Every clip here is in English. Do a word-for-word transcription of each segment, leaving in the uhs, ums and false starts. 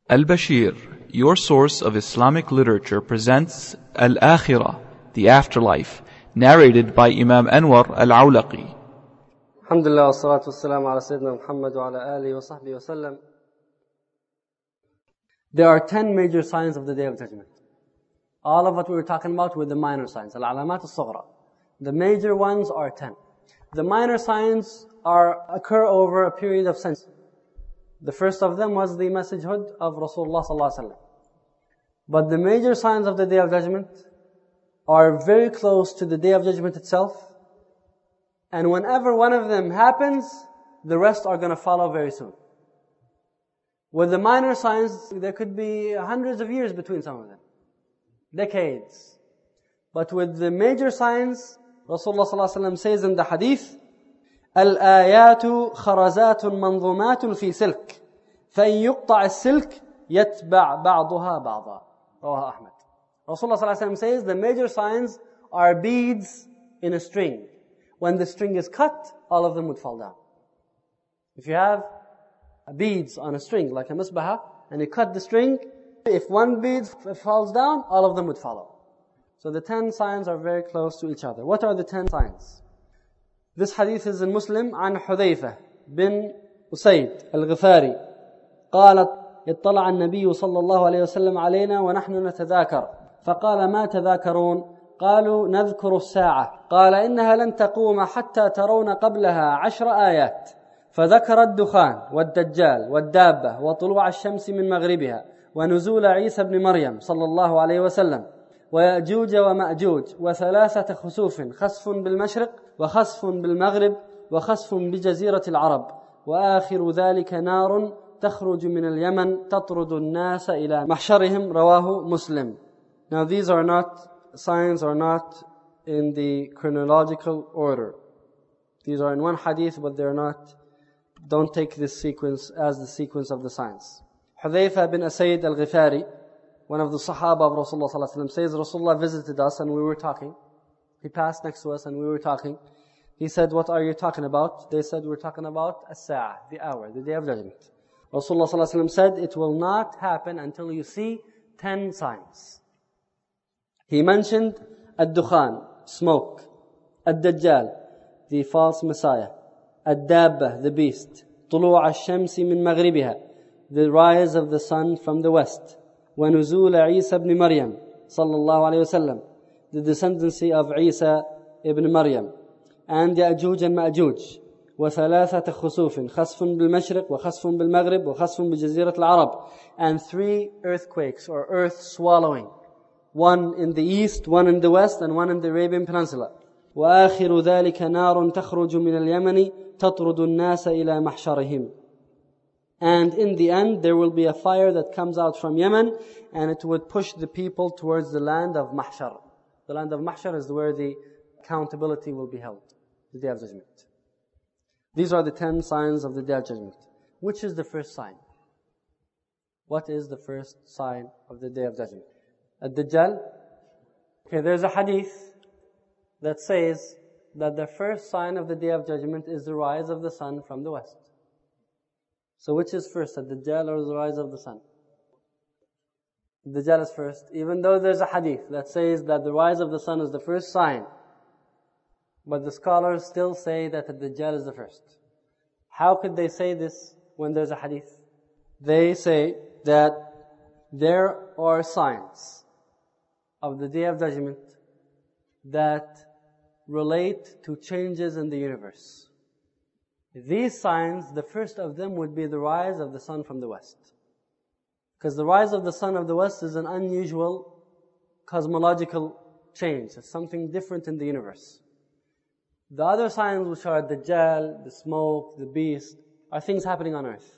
Al-Bashir, your source of Islamic literature, presents Al-Akhirah, the afterlife, narrated by Imam Anwar Al-Awlaqi. Alhamdulillah, wa salatu wa salam ala Sayyidina Muhammad wa ala alihi wa sahbihi wa sallam. There are ten major signs of the Day of Judgment. All of what we were talking about were the minor signs, al-alamat al-sughra. The major ones are ten. The minor signs are occur over a period of centuries. The first of them was the messagehood of Rasulullah sallallahu alaihi wasallam. But the major signs of the Day of Judgment are very close to the Day of Judgment itself. And whenever one of them happens, the rest are going to follow very soon. With the minor signs, there could be hundreds of years between some of them. Decades. But with the major signs, Rasulullah sallallahu alaihi wasallam says in the hadith, الآيات خرزات منظومات في سلك فإن يقطع السلك يتبع بعضها بعضا. رواه Ahmad. Rasulullah sallallahu alaihi wasallam says the major signs are beads in a string. When the string is cut, all of them would fall down. If you have beads on a string like a misbah and you cut the string, if one bead falls down, all of them would follow. So the ten signs are very close to each other. What are the ten signs? This hadith is in Muslim عن حذيفة بن أسيد الغفاري قالت اطلع النبي صلى الله عليه وسلم علينا ونحن نتذاكر فقال ما تذاكرون قالوا نذكر الساعة قال إنها لن تقوم حتى ترون قبلها عشر آيات فذكر الدخان والدجال والدابة وطلوع الشمس من مغربها ونزول عيسى بن مريم صلى الله عليه وسلم ويأجوج ومأجوج وثلاثة خسوف خسف بالمشرق وخسف بالمغرب وخسف بجزيرة العرب وآخر ذلك نار تخرج من اليمن تطرد الناس إلى محشرهم رواه مسلم. Now these are not, signs are not in the chronological order. These are in one hadith, but they're not, don't take this sequence as the sequence of the signs. Hudhayfa bin Usayd al-Ghifari, one of the Sahaba of Rasulullah sallallahu alaihi wasallam, says Rasulullah visited us and we were talking. He passed next to us and we were talking. He said, what are you talking about? They said, we're talking about as-sa'ah, the hour, the Day of Judgment. Rasulullah sallallahu alaihi wasallam said, it will not happen until you see ten signs. He mentioned ad-dukhan, smoke, ad-dajjal, the false messiah, ad-dabba, the beast, طلوع الشمس من مغربها, the rise of the sun from the west, ونزول عيسى بن مريم صلى الله عليه وسلم, the descendancy of Isa ibn Maryam, and يأجوج and مأجوج, وثلاثة خسوف خسف بالمشرق وخسف بالمغرب وخسف بجزيرة العرب, and three earthquakes or earth swallowing, one in the east, one in the west, and one in the Arabian Peninsula. وآخر ذلك نار تخرج من اليمن تطرد الناس إلى محشرهم. And in the end, there will be a fire that comes out from Yemen, and it would push the people towards the land of Mahshar. The land of Mahshar is where the accountability will be held, the Day of Judgment. These are the ten signs of the Day of Judgment. Which is the first sign? What is the first sign of the Day of Judgment? Ad-Dajjal? Okay, there's a hadith that says that the first sign of the Day of Judgment is the rise of the sun from the west. So which is first, the Dajjal or the rise of the sun? The Dajjal is first, even though there's a hadith that says that the rise of the sun is the first sign. But the scholars still say that the Dajjal is the first. How could they say this when there's a hadith? They say that there are signs of the Day of Judgment that relate to changes in the universe. These signs, the first of them would be the rise of the sun from the west. Because the rise of the sun of the west is an unusual cosmological change. It's something different in the universe. The other signs, which are the Dajjal, the smoke, the beast, are things happening on earth.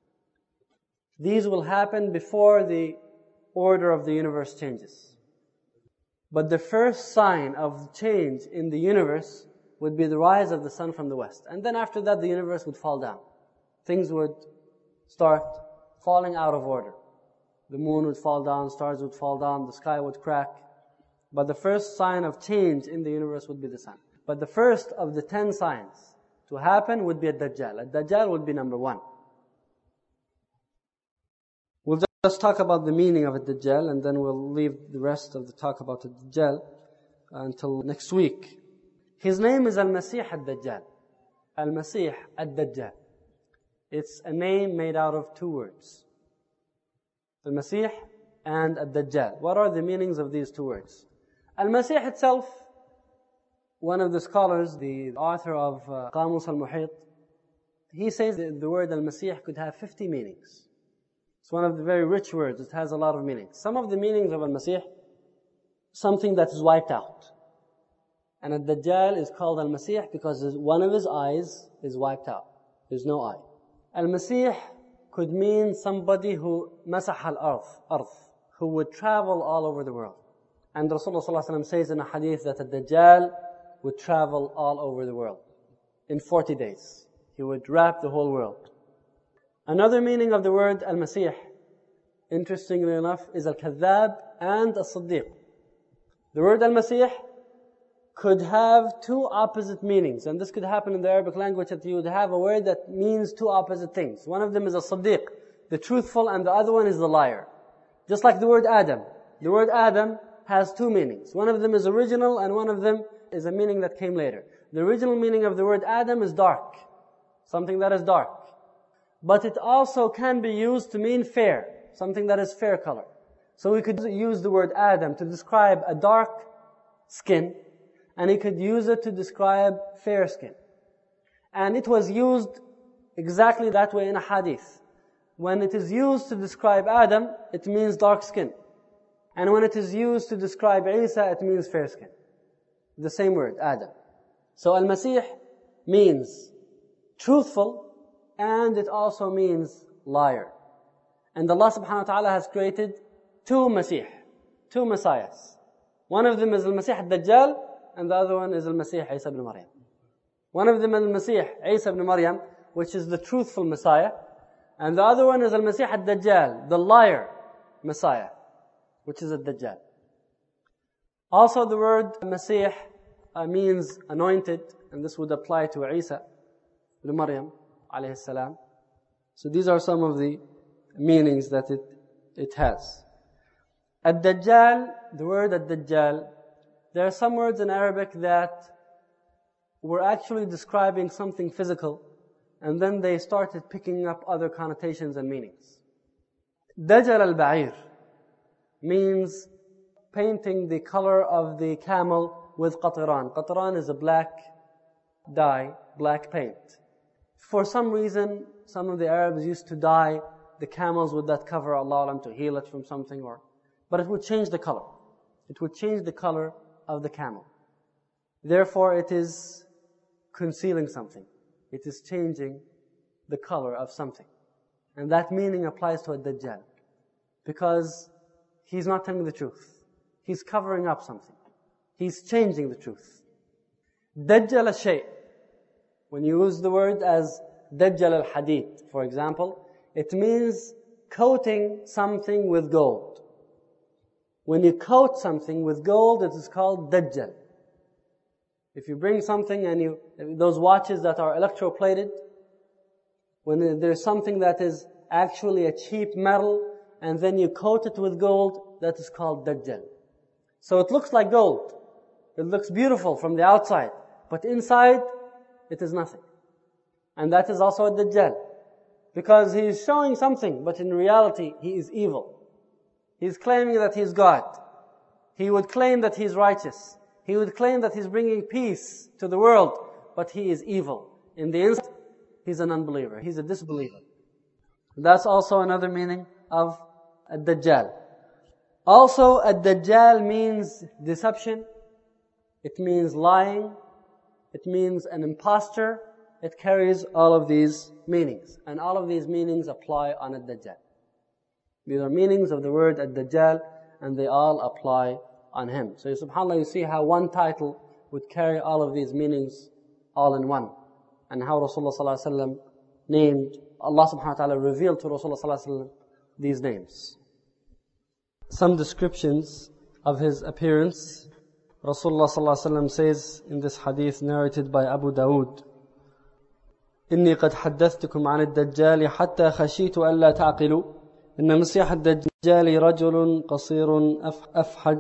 These will happen before the order of the universe changes. But the first sign of change in the universe would be the rise of the sun from the west. And then after that, the universe would fall down. Things would start falling out of order. The moon would fall down, stars would fall down, the sky would crack. But the first sign of change in the universe would be the sun. But the first of the ten signs to happen would be a Dajjal. A Dajjal would be number one. We'll Let's talk about the meaning of Ad-Dajjal, and then we'll leave the rest of the talk about Ad-Dajjal until next week. His name is Al-Masih Ad-Dajjal. Al-Masih Ad-Dajjal. It's a name made out of two words. Al-Masih and Ad-Dajjal. What are the meanings of these two words? Al-Masih itself, one of the scholars, the author of uh, Qamus al-Muhit, he says that the word Al-Masih could have fifty meanings. It's one of the very rich words. It has a lot of meanings. Some of the meanings of Al-Masih, something that is wiped out. And Ad-Dajjal is called Al-Masih because one of his eyes is wiped out. There's no eye. Al-Masih could mean somebody who masah al-arth, who would travel all over the world. And Rasulullah sallallahu alaihi wasallam says in a hadith that Ad-Dajjal would travel all over the world in forty days. He would wrap the whole world. Another meaning of the word Al-Masih, interestingly enough, is Al-Kadhab and Al-Siddiq. The word Al-Masih could have two opposite meanings, and this could happen in the Arabic language, that you would have a word that means two opposite things. One of them is Al-Siddiq, the truthful, and the other one is the liar. Just like the word Adam. The word Adam has two meanings. One of them is original, and one of them is a meaning that came later. The original meaning of the word Adam is dark, something that is dark. But it also can be used to mean fair, something that is fair color. So we could use the word Adam to describe a dark skin, and he could use it to describe fair skin. And it was used exactly that way in a hadith. When it is used to describe Adam, it means dark skin. And when it is used to describe Isa, it means fair skin. The same word, Adam. So Al-Masih means truthful, and it also means liar. And Allah subhanahu wa ta'ala has created two Masih, two Messiahs. One of them is Al-Masih Ad-Dajjal, and the other one is Al-Masih Isa ibn Maryam. One of them is Al-Masih Isa ibn Maryam, which is the truthful Messiah, and the other one is Al-Masih Ad-Dajjal, the liar Messiah, which is Ad-Dajjal. Also the word Masih uh, means anointed, and this would apply to Isa ibn Maryam alayhi salam. So these are some of the meanings that it, it has. Ad-Dajjal, the word Ad-Dajjal, there are some words in Arabic that were actually describing something physical, and then they started picking up other connotations and meanings. Dajjal al-Ba'ir means painting the color of the camel with qatiran. Qatiran is a black dye, black paint. For some reason, some of the Arabs used to dye the camels with that cover, Allah alam, to heal it from something, or, but it would change the color. It would change the color of the camel. Therefore, it is concealing something. It is changing the color of something. And that meaning applies to a Dajjal. Because he's not telling the truth. He's covering up something. He's changing the truth. Dajjal al-shay'. When you use the word as Dajjal al-hadid, for example, it means coating something with gold. When you coat something with gold, it is called Dajjal. If you bring something and you, those watches that are electroplated, when there's something that is actually a cheap metal, and then you coat it with gold, that is called Dajjal. So it looks like gold. It looks beautiful from the outside, but inside, it is nothing. And that is also a Dajjal. Because he is showing something, but in reality, he is evil. He is claiming that he is God. He would claim that he is righteous. He would claim that he's bringing peace to the world, but he is evil. In the instant, he's an unbeliever. He's a disbeliever. That's also another meaning of Ad-Dajjal. Also, Ad-Dajjal means deception. It means lying. It means an impostor. It carries all of these meanings. And all of these meanings apply on Ad-Dajjal. These are meanings of the word Ad-Dajjal, and they all apply on him. So subhanAllah, you see how one title would carry all of these meanings all in one. And how Rasulullah sallallahu alaihi wasallam named, Allah subhanahu wa ta'ala revealed to Rasulullah sallallahu alaihi wasallam these names. Some descriptions of his appearance. Rasulullah sallallahu alaihi wasallam says in this hadith narrated by Abu Dawood, إني قد حدثتكم عن الدجال حتى خشيت ألا تعقلوا. إن مسيح الدجال رجل قصير أفحج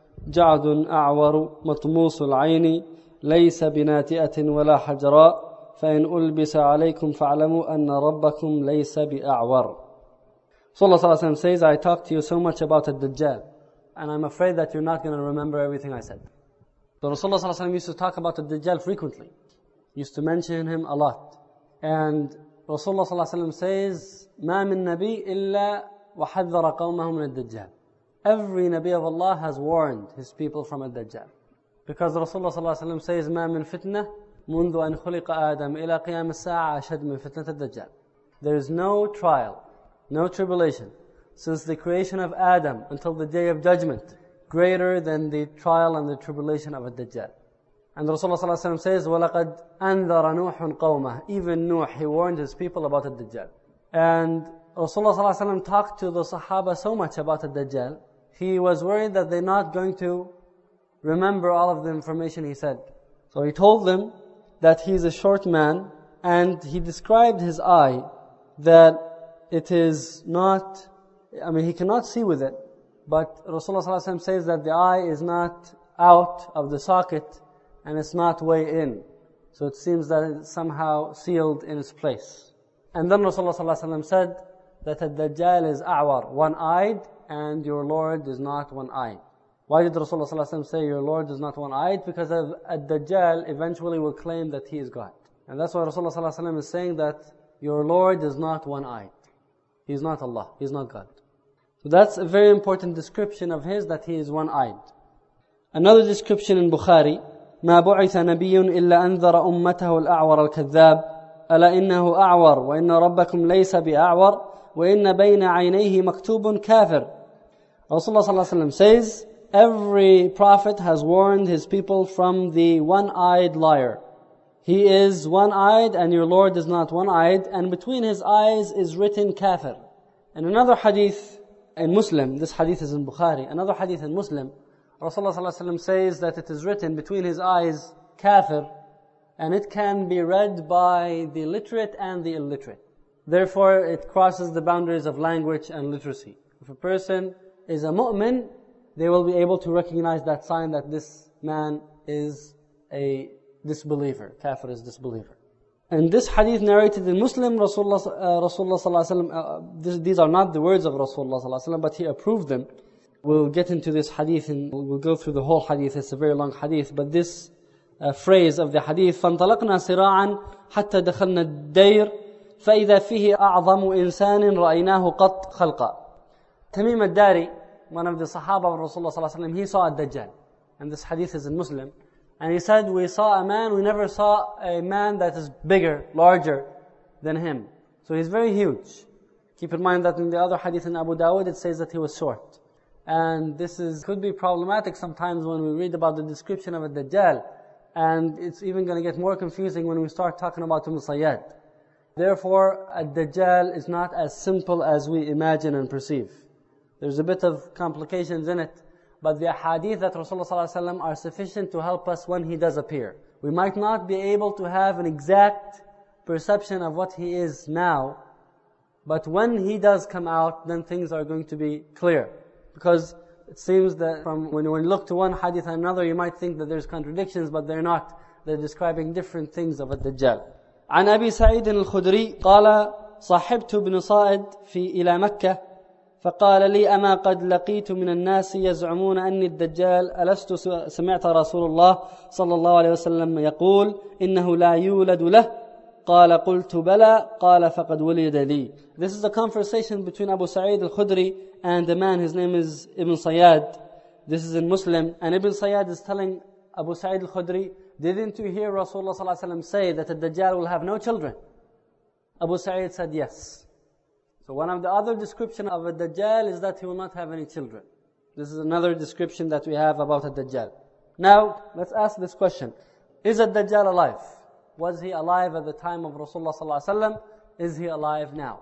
جعد أعور مطموس العين ليس بناتئة ولا حجراء فإن ألبس عليكم فاعلموا أن ربكم ليس بأعور. Sallallahu Alaihi Wasallam says, I talk to you so much about the Dajjal, and I'm afraid that you're not going to remember everything I said. So Rasulullah Sallallahu Alaihi Wasallam used to talk about the Dajjal frequently. He used to mention him a lot. And Rasulullah Sallallahu Alaihi Wasallam says, ما من نبي إلا وحذر قومه من الدجال. Every Nabi of Allah has warned his people from الدجال. Because Rasulullah Sallallahu Alaihi Wasallam says, ما من فتنة منذ أن خلق آدم إلى قيام الساعة أشد من فتنة الدجال. There is no trial, no tribulation, since the creation of Adam until the day of judgment, greater than the trial and the tribulation of a Dajjal. And Rasulullah Sallallahu Alaihi Wasallam says, وَلَقَدْ أَنذَرَ نُوحٌ قَوْمَهُ. Even Nuh, he warned his people about the Dajjal. And Rasulullah Sallallahu Alaihi Wasallam talked to the Sahaba so much about the Dajjal, he was worried that they're not going to remember all of the information he said. So he told them that he's a short man, and he described his eye that it is not, I mean, he cannot see with it, but Rasulullah Sallallahu Alaihi Wasallam says that the eye is not out of the socket and it's not way in. So it seems that it's somehow sealed in its place. And then Rasulullah Sallallahu Alaihi Wasallam said that Ad-Dajjal is a'war, one-eyed, and your Lord is not one-eyed. Why did Rasulullah Sallallahu Alaihi Wasallam say your Lord is not one-eyed? Because Ad-Dajjal eventually will claim that he is God. And that's why Rasulullah Sallallahu Alaihi Wasallam is saying that your Lord is not one-eyed. He is not Allah. He is not God. So that's a very important description of his, that he is one-eyed. Another description in Bukhari, ما بعث نبي إلا أنذر أمته الأعور الكذاب ألا إنه أعور وإن ربكم ليس بأعور وإن بين عينيه مكتوب كافر. Rasulullah Sallallahu Alaihi Wasallam says, every prophet has warned his people from the one-eyed liar. He is one-eyed and your Lord is not one-eyed, and between his eyes is written kafir. And another hadith in Muslim, this hadith is in Bukhari, another hadith in Muslim, Rasulullah Sallallahu Alaihi Wasallam says that it is written between his eyes kafir, and it can be read by the literate and the illiterate. Therefore, it crosses the boundaries of language and literacy. If a person is a mu'min, they will be able to recognize that sign that this man is a disbeliever. Kafir is disbeliever. And this hadith narrated in Muslim, Rasulullah, uh, Rasulullah Sallallahu Alaihi Wasallam, uh, this, these are not the words of Rasulullah Sallallahu Alaihi Wasallam, but he approved them. We'll get into this hadith and we'll go through the whole hadith. It's a very long hadith, but this uh, phrase of the hadith, فَانْطَلَقْنَا سِرَاعًا حَتَّى دَخَلْنَا الدَّيْرِ فَإِذَا فِيهِ أَعْظَمُ إِنسَانٍ رَأَيْنَاهُ قَطْ خَلْقًا. Tamim al-Dari, one of the Sahaba of Rasulullah Sallallahu Alaihi Wasallam, he saw a Dajjal. And this hadith is in Muslim. And he said, we saw a man, we never saw a man that is bigger, larger than him. So he's very huge. Keep in mind that in the other hadith in Abu Dawud, it says that he was short. And this is could be problematic sometimes when we read about the description of a Dajjal. And it's even going to get more confusing when we start talking about Ibn Sayyad. Therefore, a Dajjal is not as simple as we imagine and perceive. There's a bit of complications in it. But the hadith that Rasulullah Sallallahu Alaihi Wasallam are sufficient to help us when he does appear. We might not be able to have an exact perception of what he is now, but when he does come out, then things are going to be clear. Because it seems that from when you look to one hadith and another, you might think that there's contradictions, but they're not. They're describing different things of الدجال. عن أبي سعيد الخدري قال صاحبت بن صائد في إلى مكة فقال لي أما قد لقيت من الناس يزعمون أني الدجال ألست سمعت رسول الله صلى الله عليه وسلم يقول إنه لا يولد له قال قلت بلى قال فقد ولد لي. This is a conversation between Abu Sa'id al-Khudri and a man, his name is Ibn Sayyad. This is in Muslim, and Ibn Sayyad is telling Abu Sa'id al-Khudri, didn't you hear Rasulullah sallallahu alaihi wasallam say that the Dajjal will have no children? Abu Sa'id said yes. So one of the other description of a Dajjal is that he will not have any children. This is another description that we have about a Dajjal. Now, let's ask this question. Is a Dajjal alive? Was he alive at the time of Rasulullah sallallahu alaihi wasallam? Is he alive now?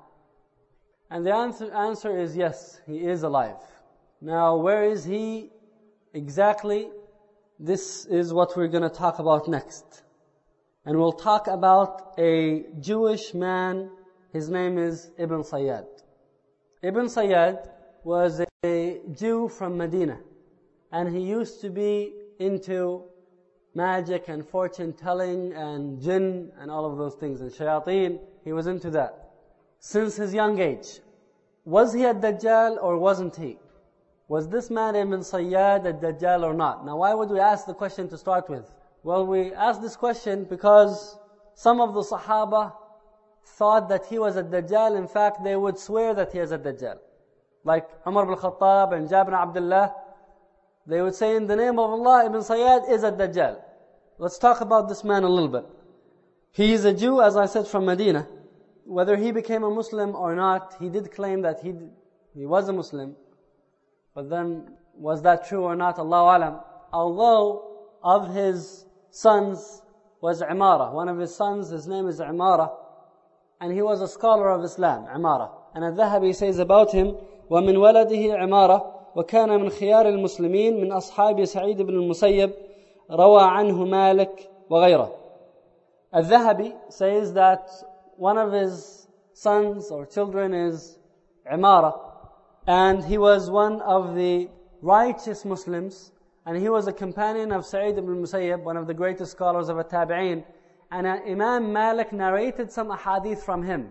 And the answer, answer is yes, he is alive. Now, where is he exactly? This is what we're going to talk about next. And we'll talk about a Jewish man. His name is Ibn Sayyad. Ibn Sayyad was a Jew from Medina, and he used to be into magic and fortune telling and jinn and all of those things, and shayateen. He was into that since his young age. Was he a Dajjal or wasn't he? Was this man Ibn Sayyad a Dajjal or not? Now why would we ask the question to start with? Well, we ask this question because some of the Sahaba thought that he was a Dajjal. In fact, they would swear that he is a Dajjal. Like Umar ibn Khattab and Jabir ibn Abdullah, they would say, in the name of Allah, Ibn Sayyad is a Dajjal. Let's talk about this man a little bit. He is a Jew, as I said, from Medina. Whether he became a Muslim or not, he did claim that he he was a Muslim. But then, was that true or not? Allahu Alam. Although of his sons was Imara. One of his sons, his name is Imara. And he was a scholar of Islam, Imara. And Al-Dhahabi says about him, وَمِنْ وَلَدِهِ عِمَارَةٌ وَكَانَ مِنْ خِيَارِ الْمُسْلِمِينَ مِنْ أَصْحَابِ سَعِيدِ بْنِ الْمُسَيَّبِ روى عنه مالك وغيره. Al-Dhahabi says that one of his sons or children is Imara, and he was one of the righteous Muslims, and he was a companion of Sa'id ibn Musayyab, one of the greatest scholars of At-Tabi'een, and Imam Malik narrated some ahadith from him.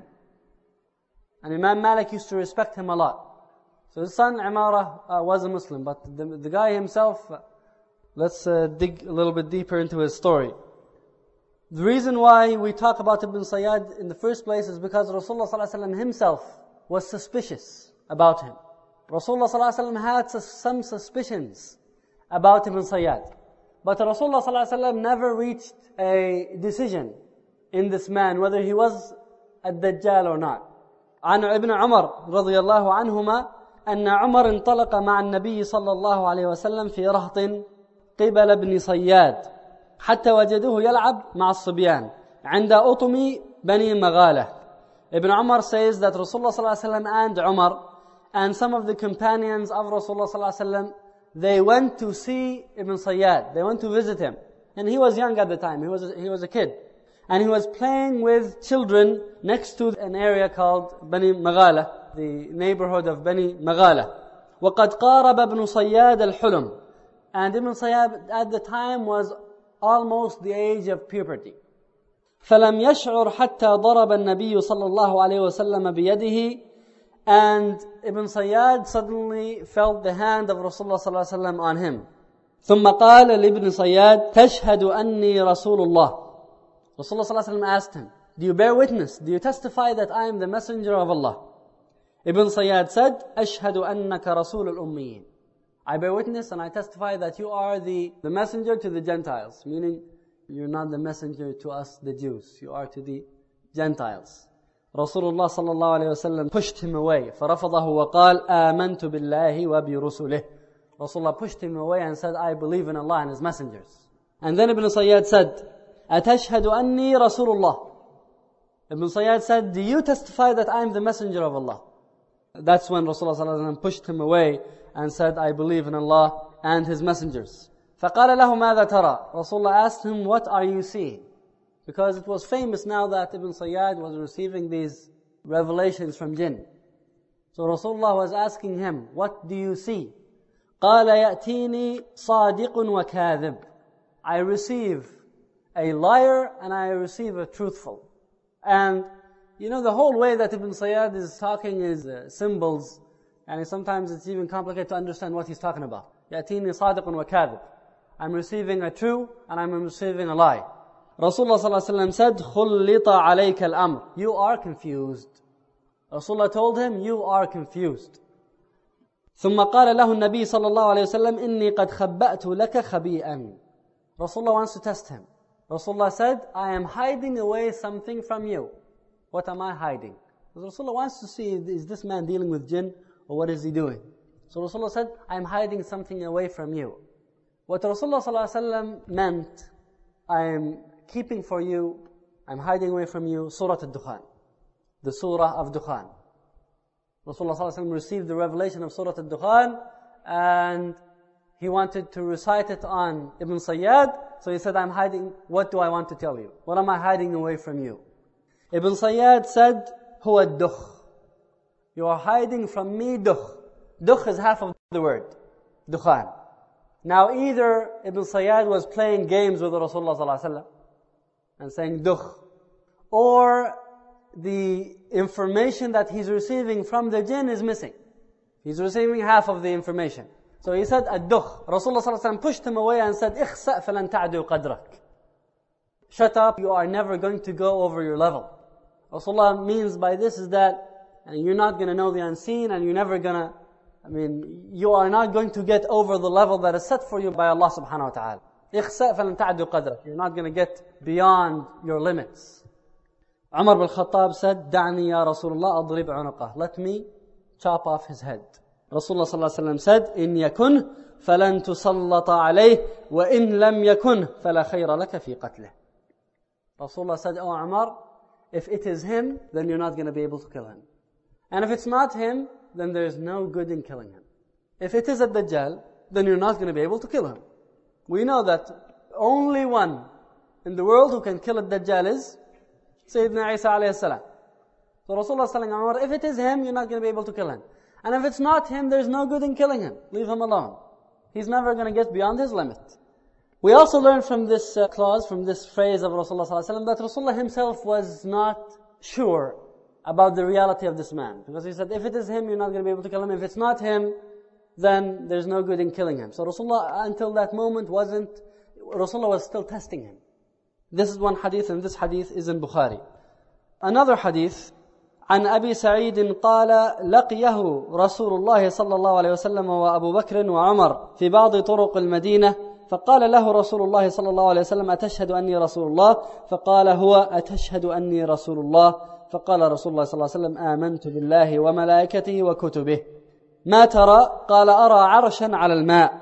And Imam Malik used to respect him a lot. So his son Imara uh, was a Muslim, but the, the guy himself, uh, let's uh, dig a little bit deeper into his story. The reason why we talk about Ibn Sayyad in the first place is because Rasulullah sallallahu alaihi wasallam himself was suspicious about him. Rasulullah sallallahu alaihi wasallam had some suspicions about Ibn Sayyad. But Rasulullah sallallahu alaihi wasallam never reached a decision in this man, whether he was a Dajjal or not. عن ابن عمر رضي الله عنهما أن عمر انطلق مع النبي صلى الله عليه وسلم في رهط قبل ابن صياد حتى وجدوه يلعب مع الصبيان عند أطم بني مغالة. Ibn Umar says that Rasulullah sallallahu alaihi wasallam and Umar and some of the companions of Rasulullah sallallahu alaihi wasallam, they went to see Ibn Sayyad. They went to visit him, and he was young at the time. He was a, he was a kid, and he was playing with children next to an area called Bani Maghala, the neighborhood of Bani Maghala. وقد قارب ابن صياد الحلم, and Ibn Sayyad at the time was almost the age of puberty. فلم يشعر حتى ضرب النبي صلى الله عليه وسلم بيده, and Ibn Sayyad suddenly felt the hand of Rasulullah صلى الله عليه وسلم on him. ثم قال لابن صياد تشهد أني رسول الله. Rasulullah صلى الله عليه وسلم asked him, do you bear witness? Do you testify that I am the messenger of Allah? Ibn Sayyad said, أشهد أنك رسول الأميين. I bear witness and I testify that you are the, the messenger to the Gentiles, meaning you're not the messenger to us, the Jews. You are to the Gentiles. Rasulullah sallallahu alayhi wa sallam pushed him away. فَرَفَضَهُ وَقَالَ آمَنْتُ بِاللَّهِ وَبِرُسُلِهِ. Rasulullah pushed him away and said, I believe in Allah and His messengers. And then Ibn Sayyad said, أَتَشْهَدُ أَنِّي رَسُولُ اللَّهِ. Ibn Sayyad said, do you testify that I am the messenger of Allah? That's when Rasulullah sallallahu alayhi wa sallam pushed him away and said, I believe in Allah and His messengers. فَقَالَ لَهُ مَاذَا تَرَى. Rasulullah asked him, what are you seeing? Because it was famous now that Ibn Sayyad was receiving these revelations from jinn. So Rasulullah was asking him, what do you see? قَالَ يَأْتِينِي صَادِقٌ وَكَاذِبٌ. I receive a liar and I receive a truthful. And you know, the whole way that Ibn Sayyad is talking is uh, symbols, and sometimes it's even complicated to understand what he's talking about. يَأْتِينِي صَادِقٌ وَكَاذِبٌ. I'm receiving a true and I'm receiving a lie. Rasulullah sallallahu alaihi wasallam said, خُلِّطَ عَلَيْكَ الْأَمْرِ. You are confused. Rasulullah told him, you are confused. ثُمَّ قَالَ لَهُ النَّبِي صلى الله عليه وسلم إِنِّي قَدْ خَبَّأْتُ لَكَ خَبِيئًا. Rasulullah wants to test him. Rasulullah said, I am hiding away something from you. What am I hiding? Because Rasulullah wants to see, is this man dealing with jinn or what is he doing? So Rasulullah said, I am hiding something away from you. What Rasulullah sallallahu alaihi wasallam meant, I am keeping for you, I'm hiding away from you, Surah Al-Dukhan, the Surah of Dukhan. Rasulullah sallallahu alaihi wasallam received the revelation of Surah Al-Dukhan, and he wanted to recite it on Ibn Sayyad, so he said, I'm hiding, what do I want to tell you? What am I hiding away from you? Ibn Sayyad said, هو الدخ. You are hiding from me, dukh. Dukh is half of the word. Dukhan. Now either Ibn Sayyad was playing games with Rasulullah sallallahu alaihi wasallam and saying dukh, or the information that he's receiving from the jinn is missing. He's receiving half of the information. So he said, ad-dukh. Rasulullah sallallahu alaihi wasallam pushed him away and said, ikhsa' falan ta'du qadrak. Shut up, you are never going to go over your level. Rasulullah means by this is that and you're not going to know the unseen, and you're never going to, I mean, you are not going to get over the level that is set for you by Allah subhanahu wa ta'ala. اخسأ فلن تعدوا قدرك. You're not going to get beyond your limits. Umar bin Khattab said, دعني يا رسول الله أضرب عنقه. Let me chop off his head. Rasulullah sallallahu alaihi wasallam said, إن يكن فلن تسلط عليه وإن لم يكن فلا خير لك في قتله. Rasulullah said, oh Umar, if it is him, then you're not going to be able to kill him. And if it's not him, then there is no good in killing him. If it is a Dajjal, then you're not going to be able to kill him. We know that only one in the world who can kill a Dajjal is Sayyidina Isa alayhi salam. So Rasulullah is telling Umar, if it is him, you're not going to be able to kill him. And if it's not him, there's no good in killing him. Leave him alone. He's never going to get beyond his limit. We also learn from this uh, clause, from this phrase of Rasulullah sallallahu alaihi wasallam, that Rasulullah himself was not sure about the reality of this man. Because he said, if it is him, you're not going to be able to kill him. If it's not him, then there's no good in killing him. So Rasulullah, until that moment, wasn't, Rasulullah was still testing him. This is one hadith, and this hadith is in Bukhari. Another hadith, عن أبي سعيد قال لقيه رسول الله صلى الله عليه وسلم وأبو بكر وعمر في بعض طرق المدينة فقال له رسول الله صلى الله عليه وسلم أتشهد أني رسول الله فقال هو أتشهد أني رسول الله فقال رسول الله صلى الله عليه وسلم آمنت بالله وملائكته وكتبه ما ترى؟ قال أرى عرشا على الماء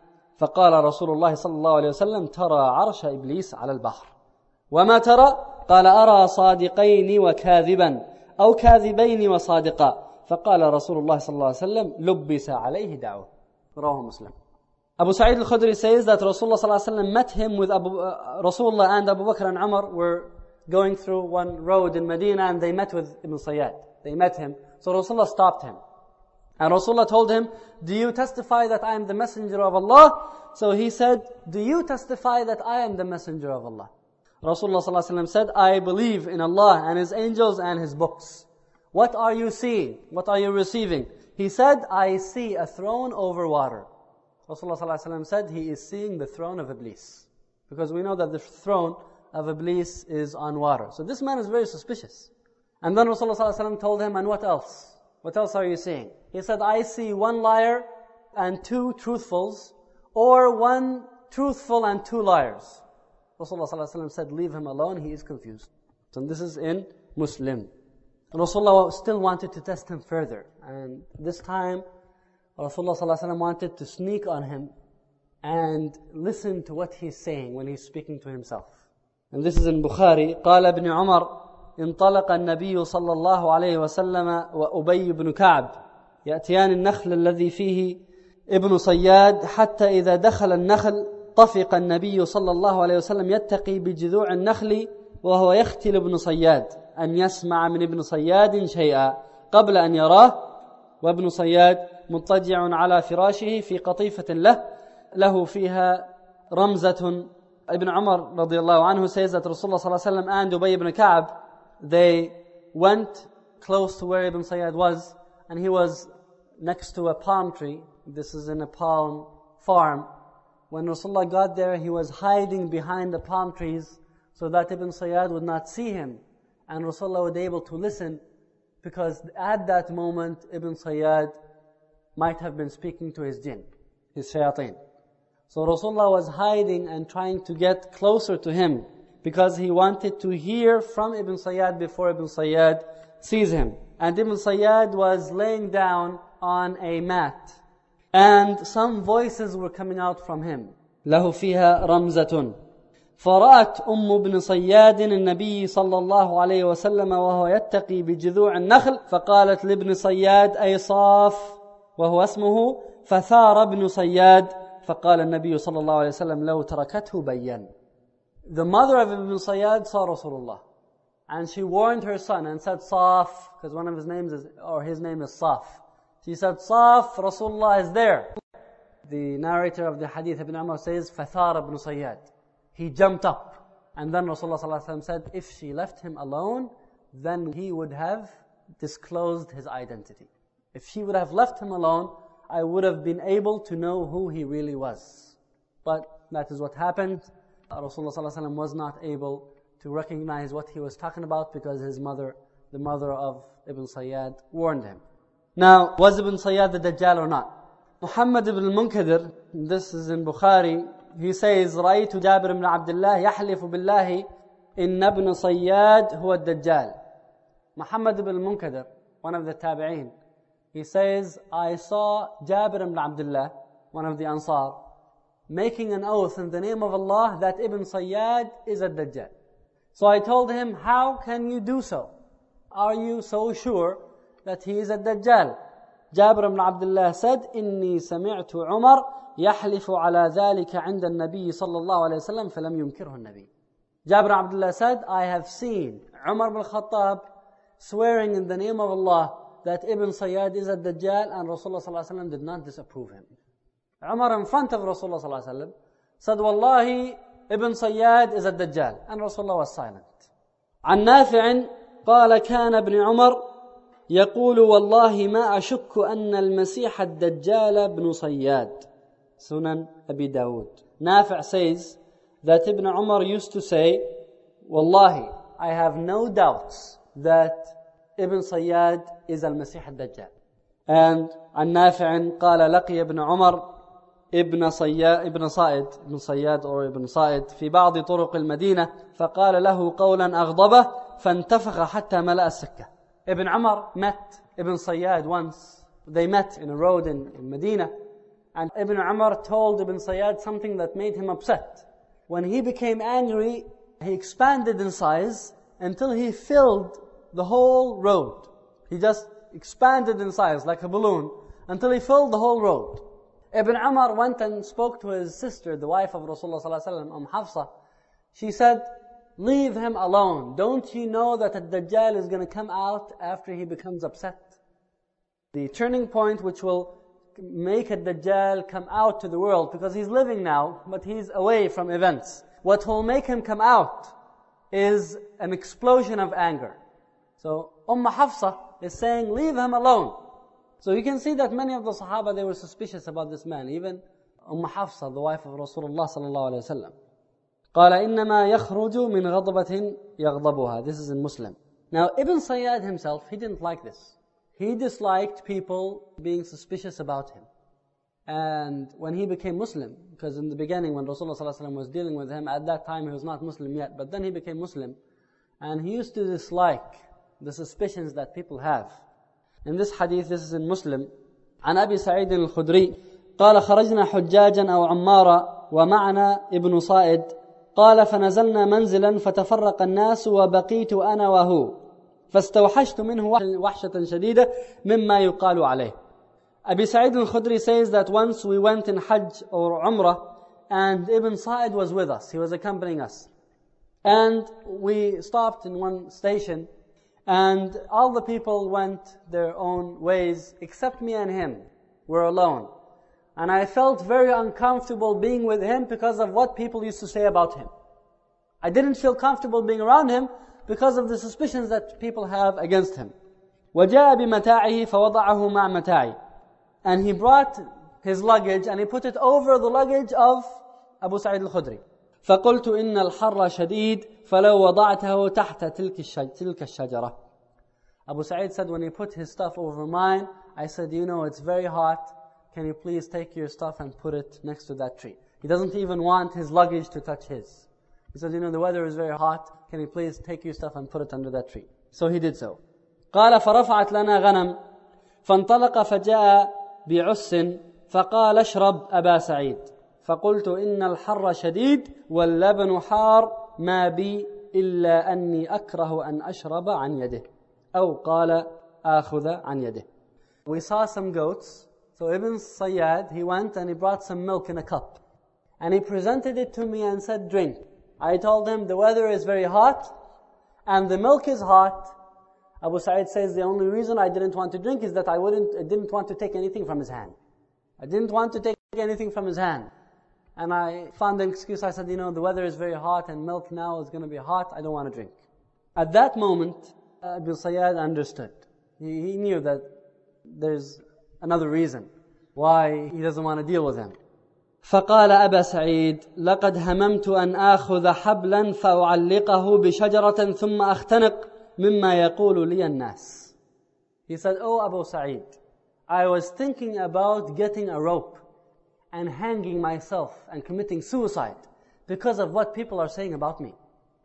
فقال رسول الله صلى الله عليه وسلم ترى عرش إبليس على البحر وما ترى؟ قال أرى صادقين وكاذبا أو كاذبين وصادقا فقال رسول الله صلى الله عليه وسلم لبس عليه دعوه. رواه Muslim. Abu Sa'id al-Khudri says that Rasulullah sallallahu alaihi wasallam met him with Abu, uh, Rasulullah and Abu Bakr and Umar were going through one road in Medina, and they met with Ibn Sayyad. They met him. So Rasulullah stopped him. And Rasulullah told him, do you testify that I am the messenger of Allah? So he said, do you testify that I am the messenger of Allah? Rasulullah sallallahu alaihi wasallam said, I believe in Allah and His angels and His books. What are you seeing? What are you receiving? He said, I see a throne over water. Rasulullah sallallahu alaihi wasallam said, he is seeing the throne of Iblis. Because we know that the throne of Iblis is on water. So this man is very suspicious. And then Rasulullah sallallahu alaihi wasallam told him, and what else? What else are you seeing? He said, I see one liar and two truthfuls, or one truthful and two liars. Rasulullah sallallahu alaihi wasallam said, leave him alone, he is confused. So this is in Muslim. And Rasulullah still wanted to test him further. And this time, Rasulullah sallallahu alaihi wasallam wanted to sneak on him and listen to what he's saying when he's speaking to himself. And this is in Bukhari. قال ابن عمر انطلق النبي صلى الله عليه وسلم وأبي بن كعب يأتيان النخل الذي فيه ابن صياد حتى إذا دخل النخل طفق النبي صلى الله عليه وسلم يتقي بجذوع النخل وهو يختل ابن صياد أن يسمع من ابن صياد شيئا قبل أن يراه وابن صياد مضطجع على فراشه في قطيفة له له فيها رمزة. Ibn Umar radiallahu anhu says that Rasulullah sallallahu alaihi wasallam and Ubay ibn Ka'b, they went close to where Ibn Sayyad was, and he was next to a palm tree. This is in a palm farm. When Rasulullah got there, he was hiding behind the palm trees so that Ibn Sayyad would not see him, and Rasulullah would be able to listen, because at that moment Ibn Sayyad might have been speaking to his jinn, his shayateen. So Rasulullah was hiding and trying to get closer to him because he wanted to hear from Ibn Sayyad before Ibn Sayyad sees him. And Ibn Sayyad was laying down on a mat, and some voices were coming out from him. له فيها رمزة. فرأت أم ابن صياد النبي صلى الله عليه وسلم وهو يتقي بجذوع النخل فقالت لابن صياد أي صاف وهو اسمه فثار ابن صياد فقال النبي صلى الله عليه وسلم لو تركته بين. The mother of Ibn Sayyad saw Rasulullah And she warned her son and said, Saf, because one of his names is, or his name is Saf. She said, Saf, Rasulullah is there. The narrator of the hadith, Ibn Umar, says, Fathar ibn Sayyad. He jumped up. And then Rasulullah sallallahu alaihi wasallam said, if she left him alone, then he would have disclosed his identity. If she would have left him alone, I would have been able to know who he really was. But that is what happened. Rasulullah sallallahu alaihi wasallam was not able to recognize what he was talking about because his mother, the mother of Ibn Sayyad, warned him. Now, was Ibn Sayyad the Dajjal or not? Muhammad ibn al-Munkadir, this is in Bukhari, he says, رأيت جابر بن عبد الله يحلف بالله إن ابن صياد هو الدجال. Muhammad ibn al-Munkadir, one of the tabi'een, he says, I saw Jabir ibn Abdullah, one of the Ansar, making an oath in the name of Allah that Ibn Sayyad is a Dajjal. So I told him, how can you do so? Are you so sure that he is a Dajjal? Jabir ibn Abdullah said, إني سمعت عمر يحلف على ذلك عند النبي صلى الله عليه وسلم فلم ينكره النبي. Jabir ibn Abdullah said, I have seen Umar ibn Khattab swearing in the name of Allah that Ibn Sayyad is a Dajjal, and Rasulullah sallallahu alaihi wasallam did not disapprove him. Umar in front of Rasulullah sallallahu alaihi wasallam said, Wallahi, Ibn Sayyad is a Dajjal, and Rasulullah was silent. عن نافع قال كان ابن عمر يقول والله ما أشك أن المسيح الدجال ابن صياد. Sunan Abi Dawud. Nafi' says that Ibn Umar used to say, Wallahi, I have no doubts that Ibn Sayyad is al-Masih al-Dajjal. And عن نافع قال لقي ابن عمر ابن صياد ابن صائد ابن صياد or ابن صائد في بعض طرق المدينة فقال له قولا أغضبه فانتفخ حتى ملأ السكة. Ibn Umar met Ibn Sayyad once. They met in a road in, in Medina, and Ibn Umar told Ibn Sayyad something that made him upset. When he became angry, he expanded in size until he filled the whole road. He just expanded in size like a balloon until he filled the whole road. Ibn Umar went and spoke to his sister, the wife of Rasulullah sallallahu alaihi wasallam, Umm Hafsa. She said, leave him alone. Don't you know that a Dajjal is going to come out after he becomes upset? The turning point which will make a Dajjal come out to the world, because he's living now, but he's away from events. What will make him come out is an explosion of anger. So Umm Hafsa is saying, leave him alone. So you can see that many of the Sahaba, they were suspicious about this man. Even Umm Hafsa, the wife of Rasulullah sallallahu alaihi wasallam. قال إنما يخرج من غضبة يغضبها. This is in Muslim. Now Ibn Sayyad himself, he didn't like this. He disliked people being suspicious about him. And when he became Muslim, because in the beginning when Rasulullah sallallahu alaihi wasallam was dealing with him, at that time he was not Muslim yet, but then he became Muslim, and he used to dislike the suspicions that people have. In this hadith, this is in Muslim, عن أبي سعيد الخدري قال خرجنا حجاجا أو عمارا ومعنا ابن صائد قال فنزلنا منزلا فتفرق الناس وبقيت أنا وهو فاستوحشت منه وحشة شديدة مما يقال عليه. Abi Sa'id al-Khudri says that once we went in Hajj or Umrah, and Ibn Sa'id was with us. He was accompanying us. And we stopped in one station, and all the people went their own ways, except me and him. We're alone. And I felt very uncomfortable being with him because of what people used to say about him. I didn't feel comfortable being around him because of the suspicions that people have against him. وَجَاءَ بِمَتَاعِهِ فَوَضَعَهُ مَعْ مَتَاعِهِ. And he brought his luggage and he put it over the luggage of Abu Sa'id al-Khudri. فَقُلْتُ إِنَّ الْحَرَّ شَدِيدٌ فَلَوْ وَضَعْتَهُ تَحْتَ تِلْكَ الشَّجَرَةِ. Abu Sa'id said, when he put his stuff over mine, I said, you know, it's very hot. Can you please take your stuff and put it next to that tree? He doesn't even want his luggage to touch his. He said, you know, the weather is very hot. Can you please take your stuff and put it under that tree? So he did so. قال فرفعت لنا غنم فانطلق فجاء بعس فقال اشرب أبا سعيد فقلت إن الحر شديد واللبن حار ما بي إلا أني أكره أن أشرب عن يده أو قال آخذ عن يده. We saw some goats. So Ibn Sayyad, he went and he brought some milk in a cup. And he presented it to me and said, drink. I told him, the weather is very hot and the milk is hot, Abu Sa'id says, the only reason I didn't want to drink is that I wouldn't, I didn't want to take anything from his hand. I didn't want to take anything from his hand. And I found an excuse. I said, you know, the weather is very hot and milk now is going to be hot. I don't want to drink. At that moment, Abu Sayyad understood. He, he knew that there's another reason why he doesn't want to deal with him. فقال أبا سعيد لقد هممت أن آخذ حبلا فأعلقه بشجرة ثم أختنق مما يقول لي الناس. He said, oh Abu Sa'id, I was thinking about getting a rope and hanging myself and committing suicide because of what people are saying about me.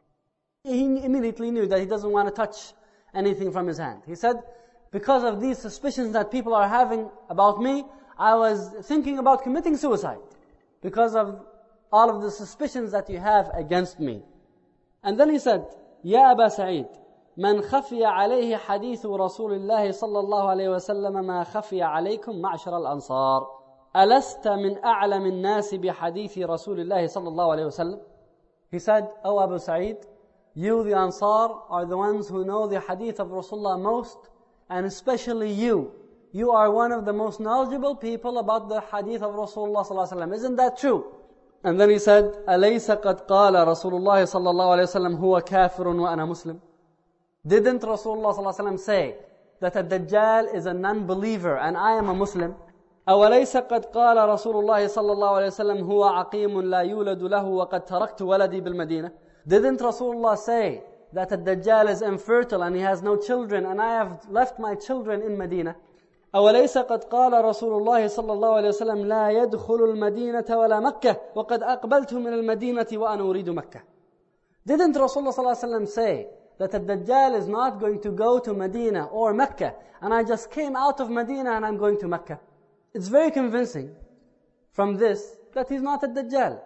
He immediately knew that he doesn't want to touch anything from his hand. He said, because of these suspicions that people are having about me, I was thinking about committing suicide because of all of the suspicions that you have against me. And then he said, يا أبا سعيد من خفي عليه حديث رسول الله صلى الله عليه وسلم ما خفي عليكم معشر الأنصار ألست من أعلم الناس بحديث رسول الله صلى الله عليه وسلم. He said, oh Abu Sa'id, you the Ansar are the ones who know the hadith of Rasulullah most, and especially you. You are one of the most knowledgeable people about the hadith of Rasulullah صلى الله عليه وسلم. Isn't that true? And then he said, أليس قد قال رسول الله صلى الله عليه وسلم هو كافر وأنا مسلم. Didn't Rasulullah صلى الله عليه وسلم say that a Dajjal is a non-believer and I am a Muslim? أوليس قد قال رسول الله صلى الله عليه وسلم هو عقيم لا يولد له وقد تركت ولدي بالمدينة. Didn't Rasulullah say that a Dajjal is infertile and he has no children and I have left my children in Medina? أوليس قد قال رسول الله صلى الله عليه وسلم لا يدخل المدينة ولا مكة وقد أقبلت من المدينة وأنا أريد مكة. Didn't Rasulullah صلى الله عليه وسلم say that a Dajjal is not going to go to Medina or Mecca and I just came out of Medina and I'm going to Mecca? It's very convincing from this that he's not a Dajjal.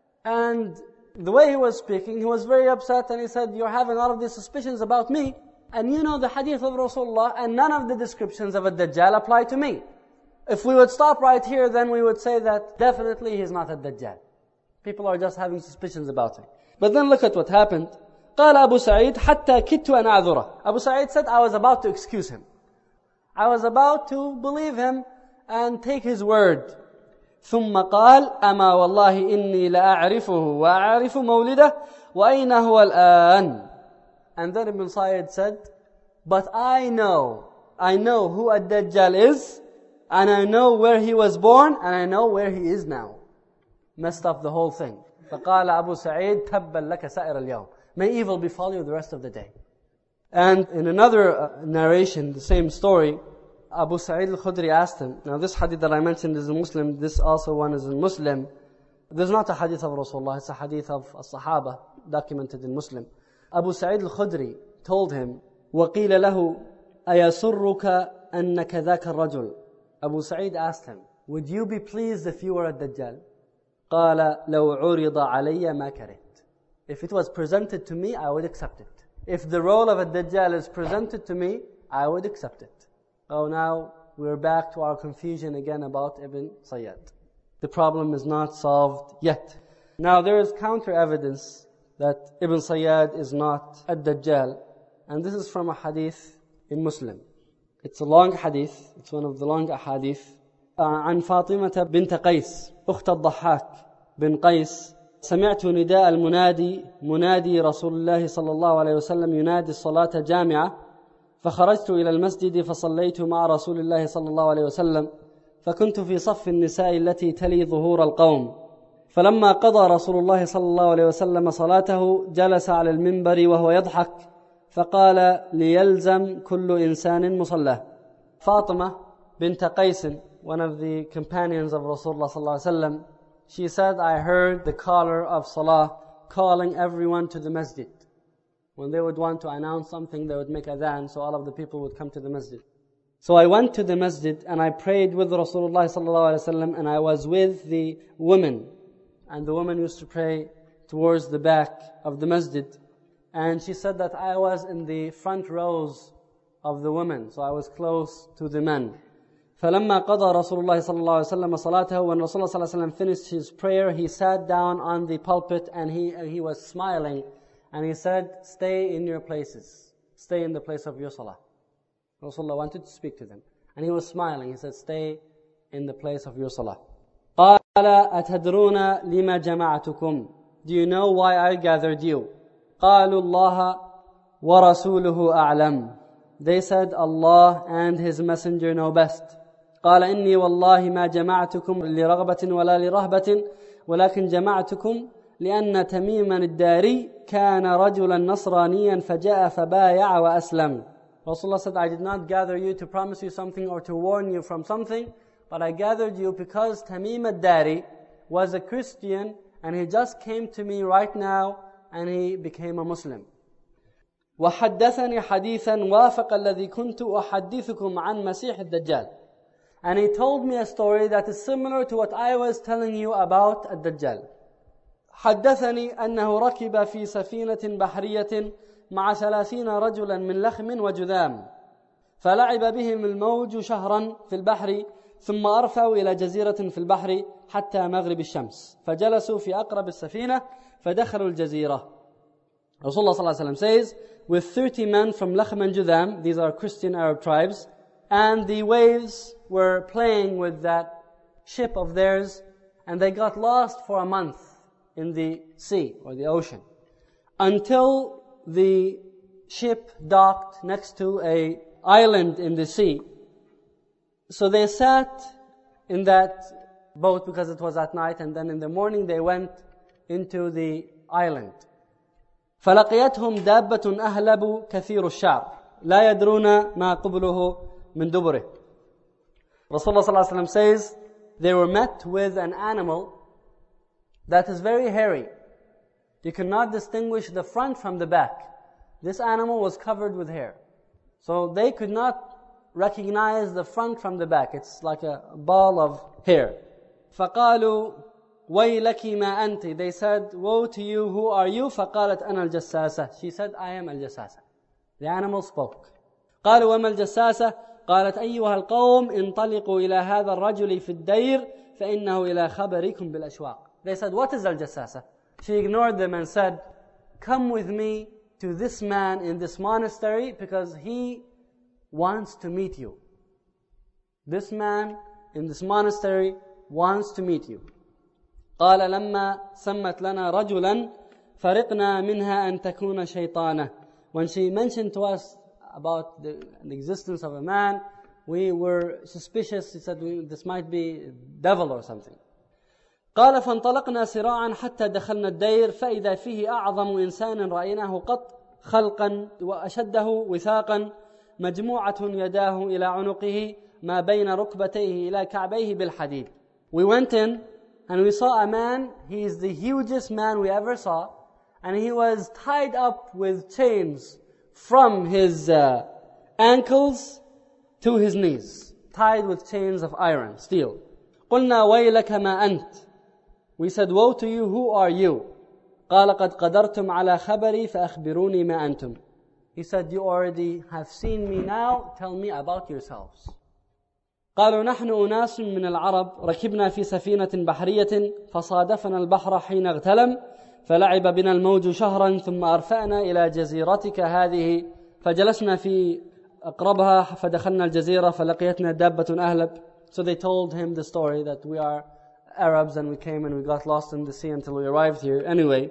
And the way he was speaking, he was very upset and he said, you're having all of these suspicions about me and you know the hadith of Rasulullah and none of the descriptions of a Dajjal apply to me. If we would stop right here, then we would say that definitely he's not a Dajjal. People are just having suspicions about him. But then look at what happened. قال أبو سعيد حتى كدت أن أعذره. Abu Sa'id said, I was about to excuse him. I was about to believe him and take his word. ثم قال أما والله إني لأعرفه وأعرف مولده وأين هو الآن. And then Ibn Sayyid said, but I know, I know who Ad-Dajjal is, and I know where he was born, and I know where he is now. Messed up the whole thing. فقال أبو سعيد تبا لك سائر اليوم. May evil befall you the rest of the day. And in another uh, narration, the same story, Abu Sa'id al-Khudri asked him, now this hadith that I mentioned is in Muslim, this also one is in Muslim. There's not a hadith of Rasulullah, it's a hadith of a Sahaba, documented in Muslim. Abu Sa'id al-Khudri told him, وَقِيلَ لَهُ أَيَسُرُّكَ أَنَّكَ ذَاكَ الرَّجُلُ. Abu Sa'id asked him, would you be pleased if you were a Dajjal? قَالَ لَوْ عُرِضَ عَلَيَّ مَا كَرِهْتُ. If it was presented to me, I would accept it. If the role of a Dajjal is presented to me, I would accept it. Oh, now we're back to our confusion again about Ibn Sayyad. The problem is not solved yet. Now there is counter evidence that Ibn Sayyad is not a Dajjal. And this is from a hadith in Muslim. It's a long hadith. It's one of the long hadith. عن فاطمة بنت قيس أخت الضحاك بن قيس سمعت نداء المنادي منادي رسول الله صلى الله عليه وسلم ينادي الصلاة جامعة فخرجت إلى المسجد فصليت مع رسول الله صلى الله عليه وسلم فكنت في صف النساء التي تلي ظهور القوم فلما قضى رسول الله صلى الله عليه وسلم صلاته جلس على المنبر وهو يضحك فقال ليلزم كل إنسان مصلاه. Fatima bint Qais, one of the companions of Rasulullah صلى الله عليه وسلم, she said, I heard the caller of Salah calling everyone to the masjid. When they would want to announce something, they would make adhan, so all of the people would come to the masjid. So I went to the masjid and I prayed with Rasulullah sallallahu alaihi wasallam, and I was with the women. And the woman used to pray towards the back of the masjid. And she said that I was in the front rows of the women, so I was close to the men. فَلَمَّا قَضَى رَسُولُ اللَّهِ صَلَّى اللَّهُ عَلَيْهِ وَسَلَّمَ صَلَاتَهُ, when Rasulullah sallallahu alaihi wasallam finished his prayer, he sat down on the pulpit and he he was smiling And he said, stay in your places. Stay in the place of your salah. Rasulullah wanted to speak to them. And he was smiling. He said, stay in the place of your salah. قَالَ أَتَدْرُونَ لِمَا جَمَعْتُكُمْ Do you know why I gathered you? قَالُوا اللَّهَ وَرَسُولُهُ أَعْلَمُ They said, Allah and His Messenger know best. قال إني والله ما جمعتكم لرغبة ولا لرهبة ولكن جمعتكم لأن تميما الداري كان رجلا نصرانيا فجاء فبايع وأسلم. Rasulullah said, I did not gather you to promise you something or to warn you from something, but I gathered you because Tamim ad-Dari was a Christian and he just came to me right now and he became a Muslim. وحدثني حديثا وافق الذي كنت أحدثكم عن مسيح الدجال. And he told me a story that is similar to what I was telling you about الدجال. حدثني أنه ركب في سفينة بحرية مع ثلاثين رجلا من لخم وجذام فلعب بهم الموج شهرا في البحر ثم أرفعوا إلى جزيرة في البحر حتى مغرب الشمس فجلسوا في أقرب السفينة فدخلوا الجزيرة. Rasulullah صلى الله عليه وسلم says, with thirty men from Lakhm and Judham, these are Christian Arab tribes, and the waves were playing with that ship of theirs, and they got lost for a month in the sea or the ocean, until the ship docked next to a island in the sea. So they sat in that boat because it was at night, and then in the morning they went into the island. فلقيتهم دابة أهلب كثير الشعر لا يدرون ما قبله من دبره. Rasulullah صلى الله عليه وسلم says, they were met with an animal that is very hairy. You cannot distinguish the front from the back. This animal was covered with hair. So they could not recognize the front from the back. It's like a ball of hair. فقالوا وَيْلَكِ مَا أَنْتِ They said, woe to you, who are you? فَقَالَتْ أَنَا الْجَسَّاسَةِ She said, I am al-Jassasa. The animal spoke. قالوا وَمَا الْجَسَّاسَةِ قالت أيها القوم انطلقوا إلى هذا الرجل في الدير فإنه إلى خبركم بالأشواق. They said, what is al-Jassasa? She ignored them and said, come with me to this man in this monastery because he wants to meet you. This man in this monastery wants to meet you. قال لما سمت لنا رجلا فرقنا منها أن تكون شيطانة. When she mentioned to us about the, the existence of a man, we were suspicious. She said, this might be devil or something. قال فانطلقنا سراعا حتى دخلنا الدير فإذا فيه أعظم إنسان رأيناه قط خلقا وأشده وثاقا مجموعة يداه إلى عنقه ما بين ركبتيه إلى كعبيه بالحديد. We went in and we saw a man. He is the hugest man we ever saw, and he was tied up with chains from his uh, ankles to his knees, tied with chains of iron, steel. قلنا ويلك ما أنت. We said, woe to you, who are you? قال قد قدرتم على خبري فأخبروني ما أنتم. He said, you already have seen me now, tell me about yourselves. قالوا نحن أناس من العرب ركبنا في سفينة بحرية فصادفنا البحر حين اغتلم فلعب بنا الموج شهرا ثم أرفأنا إلى جزيرتك هذه فجلسنا في أقربها فدخلنا الجزيرة فلقيتنا دابة أهلب. So they told him the story that we are Arabs and we came and we got lost in the sea until we arrived here. Anyway,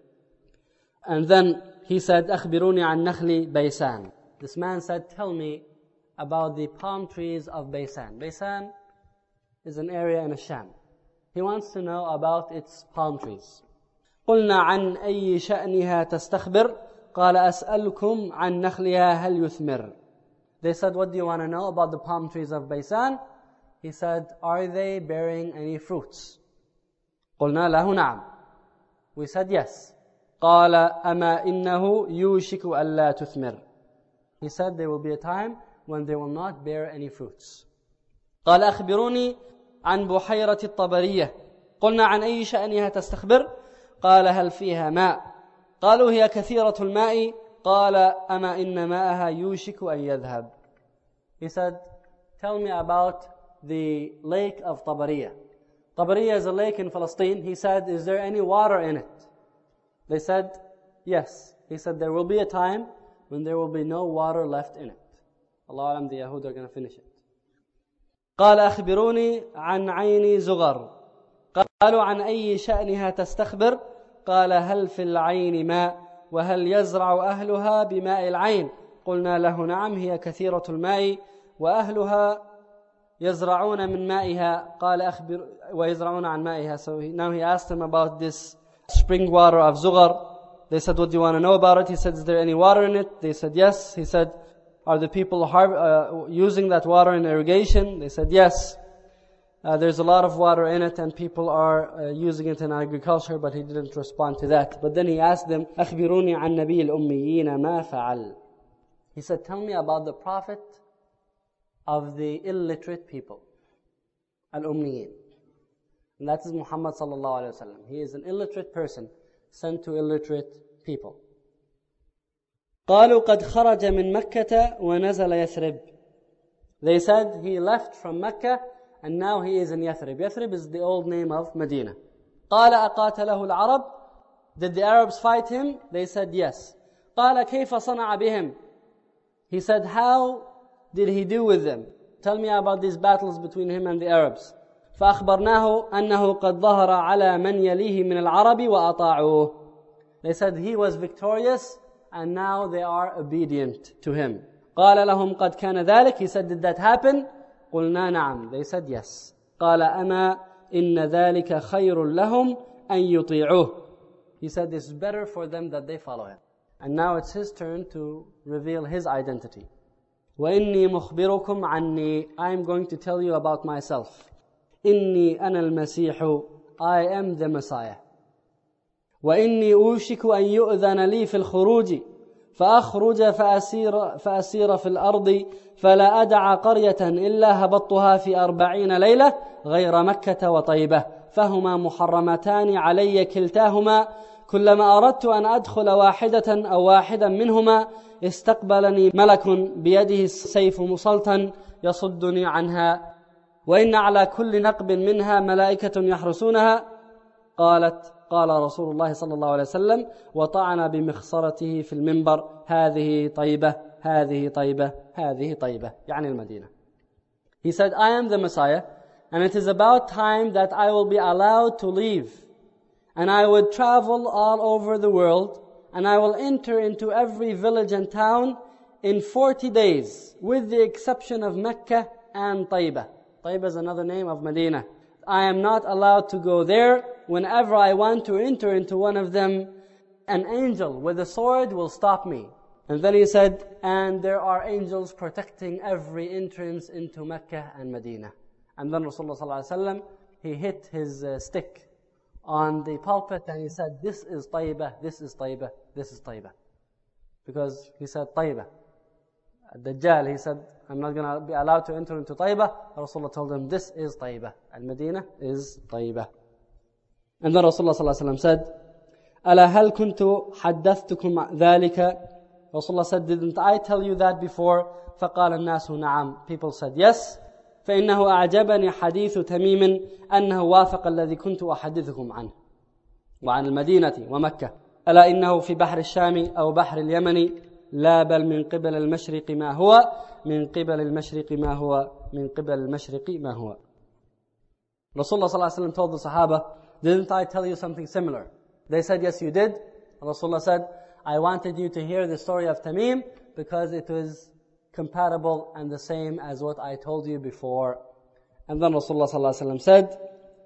and then he said, أخبروني عن نخل بيسان. This man said, tell me about the palm trees of Baysan. Baysan is an area in Asham. He wants to know about its palm trees. قلنا عن أي شأنها تستخبر قال أسألكم عن نخلها هل يثمر. They said, what do you want to know about the palm trees of Baysan? He said, are they bearing any fruits? قلنا له نعم. We said yes. قال أما إنه يوشك ألا تثمر. He said, there will be a time when they will not bear any fruits. قال أخبروني عن بحيرة الطبرية. قلنا عن أي شأنها تستخبر قال هل فيها ماء. قالوا هي كثيرة الماء. قال أما إن ماءها يوشك أن يذهب. He said, tell me about the lake of Tabariya. Tabariya is a lake in Palestine. He said, is there any water in it? They said, yes. He said, there will be a time when there will be no water left in it. Allah alam, the Yahud are going to finish it. قال أخبروني عن عين زغر قالوا عن أي شأنها تستخبر قال هل في العين ماء وهل يزرع أهلها بماء العين قلنا له نعم هي كثيرة الماء وأهلها يزرعون من مائها قال أخبر ويزرعون عن مائها. So now he asked them about this spring water of Zughar. They said, what do you want to know about it? He said, is there any water in it? They said, yes. He said, are the people har- uh, using that water in irrigation? They said, yes. Uh, there's a lot of water in it and people are uh, using it in agriculture, but he didn't respond to that. But then he asked them, أخبروني عن نبي الأميين ما فعل. He said, tell me about the prophet of the illiterate people. Al-Ummiyin. And that is Muhammad sallallahu alayhi wa sallam. He is an illiterate person sent to illiterate people. قالوا قد خرج من مكة ونزل يثرب. They said he left from Mecca and now he is in Yathrib. Yathrib is the old name of Medina. قال أقاتله العرب. Did the Arabs fight him? They said yes. قال كيف صنع بهم. He said, how did he do with them? Tell me about these battles between him and the Arabs. فأخبرناه أنه قد ظهر على من يليه من العرب وأطاعوه. They said he was victorious and now they are obedient to him. قال لهم قد كان ذلك. He said, did that happen? قلنا نعم. They said yes. قال أما إن ذلك خير لهم أن يطيعوه. He said it's better for them that they follow him. And now it's his turn to reveal his identity. وإني مخبركم عني. I am going to tell you about myself. إني أنا المسيح. I am the Messiah. وإني أوشك أن يؤذن لي في الخروج فأخرج فأسير, فأسير في الأرض فلا أدع قرية إلا هبطتها في أربعين ليلة غير مكة وطيبة فهما محرمتان علي كلتاهما كلما أردت أن أدخل واحدة أو واحدا منهما استقبلني ملك بيده السيف مسلطا يصدني عنها وإن على كل نقب منها ملائكة يحرسونها. قالت قال رسول الله صلى الله عليه وسلم وطعن بمخصرته في المنبر هذه طيبة هذه طيبة هذه طيبة يعني المدينة. He said, I am the Messiah and it is about time that I will be allowed to leave and I would travel all over the world and I will enter into every village and town in forty days with the exception of Mecca and Taibah. Taibah is another name of Medina. I am not allowed to go there. Whenever I want to enter into one of them, an angel with a sword will stop me. And then he said, and there are angels protecting every entrance into Mecca and Medina. And then Rasulullah sallallahu alaihi wasallam, he hit his uh, stick on the pulpit and he said, this is Taibah, this is Taibah, this is Taibah. Because he said Taibah. Dajjal, he said, I'm not going to be allowed to enter into Taibah. Rasulullah told him, this is Taibah. Al-Medina is Taibah. And then Rasulullah sallallahu alaihi wasallam said, ألا هل كنت حدثتكم ذلك? Rasulullah said, didn't I tell you that before? فقال الناس نعم. People said yes. فإنه أعجبني حديث تميم أنه وافق الذي كنت أحدثكم عنه وعن المدينة ومكة. ألا إنه في بحر الشام أو بحر اليمن لا بل من قبل المشرق ما هو من قبل المشرق ما هو من قبل المشرق ما هو. Rasulullah sallallahu alaihi wasallam told the Sahaba, didn't I tell you something similar? They said, yes, you did. Rasulullah said, I wanted you to hear the story of Tamim because it was compatible and the same as what I told you before. And then Rasulullah sallallahu alaihi wasallam said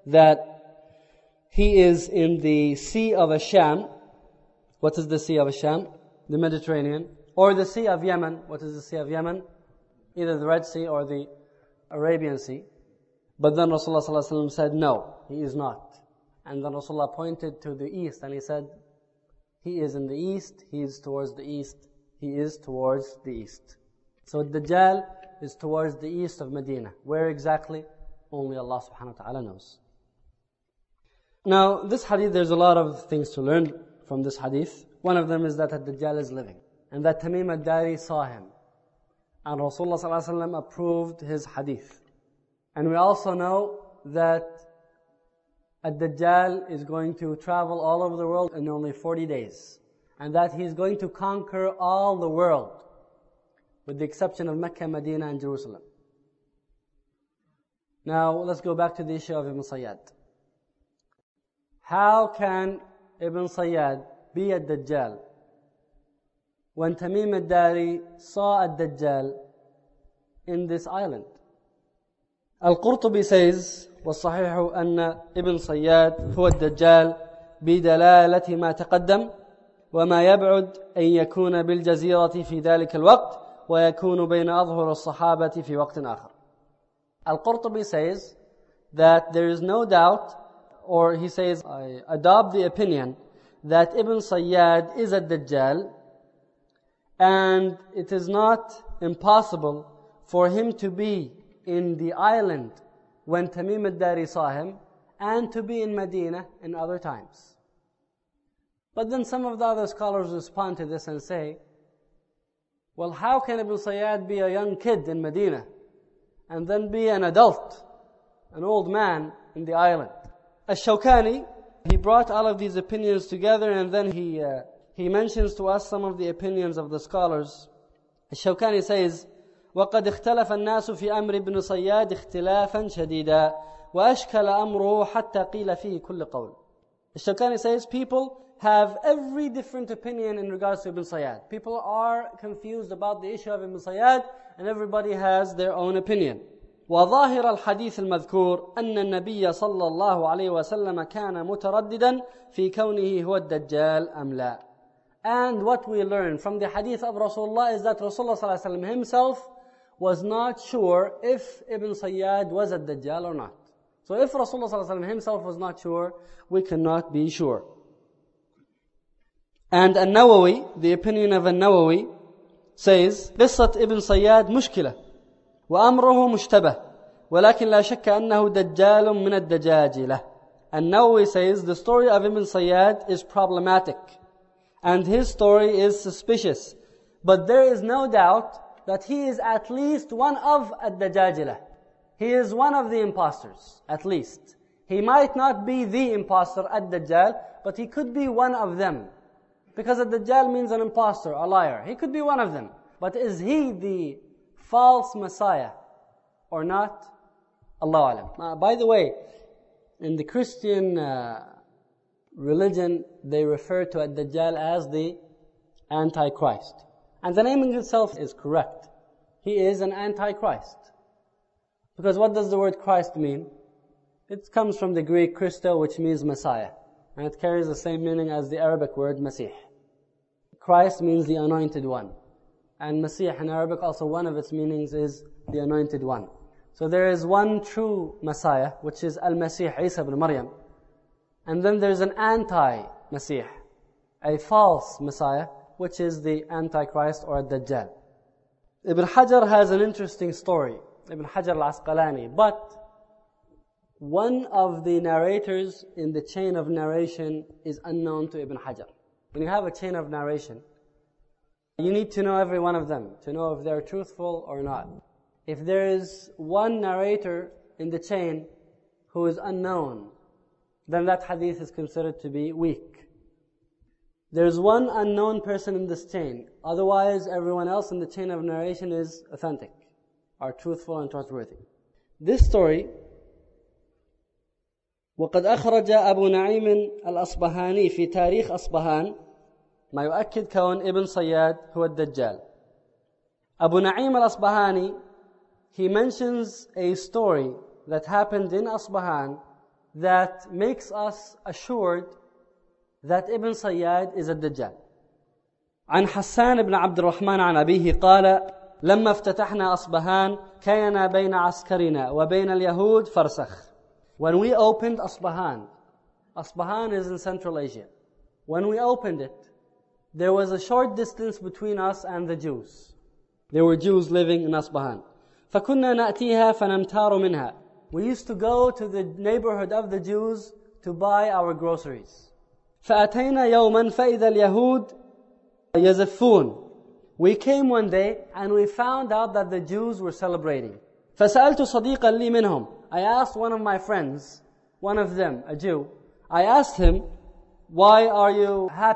that he is in the Sea of Asham. What is the Sea of Asham? The Mediterranean. Or the Sea of Yemen. What is the Sea of Yemen? Either the Red Sea or the Arabian Sea. But then Rasulullah sallallahu alaihi wasallam said, no, he is not. And then Rasulullah pointed to the east and he said, he is in the east, he is towards the east, he is towards the east. So Dajjal is towards the east of Medina. Where exactly? Only Allah subhanahu wa ta'ala knows. Now, this hadith, there's a lot of things to learn from this hadith. One of them is that Dajjal is living. And that Tamim al-Dari saw him. And Rasulullah sallallahu alaihi wasallam approved his hadith. And we also know that Ad-Dajjal is going to travel all over the world in only forty days. and that He's going to conquer all the world, with the exception of Mecca, Medina, and Jerusalem. Now, let's go back to the issue of Ibn Sayyad. How can Ibn Sayyad be a Dajjal when Tamim al-Dari saw a Dajjal in this island? Al-Qurtubi says, والصحيح أن ابن صياد هو الدجال بدلالة ما تقدم وما يبعد أن يكون بالجزيرة في ذلك الوقت ويكون بين أظهر الصحابة في وقت آخر. Al-Qurtubi says that there is no doubt, or he says, I adopt the opinion that Ibn Sayyad is a Dajjal, and it is not impossible for him to be in the island when Tamim al-Dari saw him, and to be in Medina in other times. But then some of the other scholars respond to this and say, well, how can Ibn Sayyad be a young kid in Medina and then be an adult, an old man in the island? Ash-Shawkani, he brought all of these opinions together, and then he uh, he mentions to us some of the opinions of the scholars. Ash-Shawkani says, وَقَدْ اخْتَلَفَ النَّاسُ فِي أَمْرِ بْنِ صَيَّادِ اخْتِلَافًا شَدِيدًا وَأَشْكَلَ أَمْرُهُ حَتَّى قِيلَ فِيهِ كُلِّ قَوْلٍ. Ash-Shawkani says, people have every different opinion in regards to Ibn Sayyad. People are confused about the issue of Ibn Sayyad, and everybody has their own opinion. وظاهر الحديث المذكور أن النبي صلى الله عليه وسلم كان مترددا في كونه هو الدجال أم لا. And what we learn from the hadith of Rasulullah is that Rasulullah صلى الله عليه وسلم himself was not sure if Ibn Sayyad was a Dajjal or not. So if Rasulullah صلى الله عليه وسلم himself was not sure, we cannot be sure. And An-Nawawi, the opinion of An-Nawawi, says, قصة Ibn Sayyad مشكلة وأمره مشتبه ولكن لا شك أنه دجال من الدجاجلة. An-Nawawi says, the story of Ibn Sayyad is problematic, and his story is suspicious. But there is no doubt that he is at least one of ad-Dajajila. He is one of the impostors, at least. He might not be the impostor, ad-Dajjal, but he could be one of them. Because ad-Dajjal means an impostor, a liar. He could be one of them. But is he the false Messiah or not? Allahu Alam. Uh, by the way, in the Christian uh, religion, they refer to ad-Dajjal as the Antichrist. And the naming itself is correct. He is an Antichrist. Because what does the word Christ mean? It comes from the Greek Christo, which means Messiah. And it carries the same meaning as the Arabic word Masih. Christ means the Anointed One. And Masih in Arabic, also one of its meanings is the Anointed One. So there is one true Messiah, which is Al-Masih, Isa ibn Maryam. And then there's an anti-Masih, a false Messiah, which is the Antichrist or Dajjal. Ibn Hajar has an interesting story, Ibn Hajar al-Asqalani, but one of the narrators in the chain of narration is unknown to Ibn Hajar. When you have a chain of narration, you need to know every one of them to know if they're truthful or not. If there is one narrator in the chain who is unknown, then that hadith is considered to be weak. There's one unknown person in this chain. Otherwise, everyone else in the chain of narration is authentic, are truthful and trustworthy. This story, وقد أخرج أبو نعيم الأصبهاني في تاريخ أصبهان ما يؤكد كون ابن صياد هو الدجال. Abu Na'im al-Asbahani, he mentions a story that happened in Asbahan that makes us assured that Ibn Sayyad is a Dajjal. عن حسان بن عبد الرحمن عن أبيه قال لما افتتحنا أصبهان كان بين عسكرنا وبين اليهود فرسخ. When we opened Asbahan, Asbahan is in Central Asia. When we opened it, there was a short distance between us and the Jews. There were Jews living in Asbahan. فكنا نأتيها فنمتار منها. We used to go to the neighborhood of the Jews to buy our groceries. فأتينا يوما فإذا اليهود يزفون. We came one day and we found out that the Jews were celebrating. فسألت صديقا لي منهم. I asked one of my friends, one of them, a Jew, I asked him, why are you happy?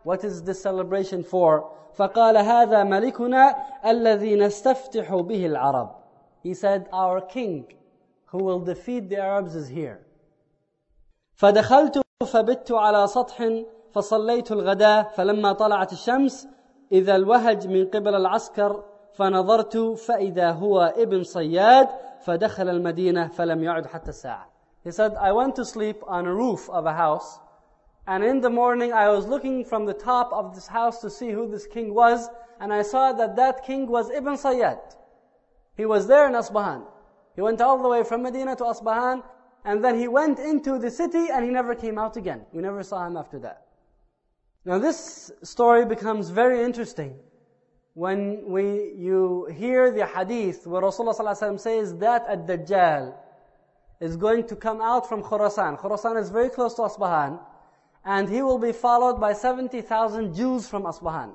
What is this celebration for? فَقَالَ هَذَا مَلِكُنَا الَّذِي نَسْتَفْتِحُ بِهِ الْعَرَبِ. He said, our king who will defeat the Arabs is here. فَدَخَلْتُ فَبِتُّ عَلَى سَطْحٍ فَصَلَّيْتُ الْغَدَاءَ فَلَمَّا طَلَعَتِ الشَّمْسِ إِذَا الْوَهَجْ مِنْ قِبَلَ الْعَسْكَرِ فَنَظَرْتُ فَإِذَا هُوَ ابن صياد فَدَخَلَ الْمَدِينَةِ فَلَمْ يَعُدْ حَتَّى السَّاعَةِ. He said, I went to sleep on a roof of a house, and in the morning I was looking from the top of this house to see who this king was, and I saw that that king was Ibn Sayyad. He was there in Asbahan. He went all the way from Medina to Asbahan, and then he went into the city and he never came out again. We never saw him after that. Now this story becomes very interesting when we you hear the hadith where Rasulullah sallallahu alaihi wasallam says that Ad-Dajjal is going to come out from Khurasan. Khurasan is very close to Asbahan, and he will be followed by seventy thousand Jews from Asbahan.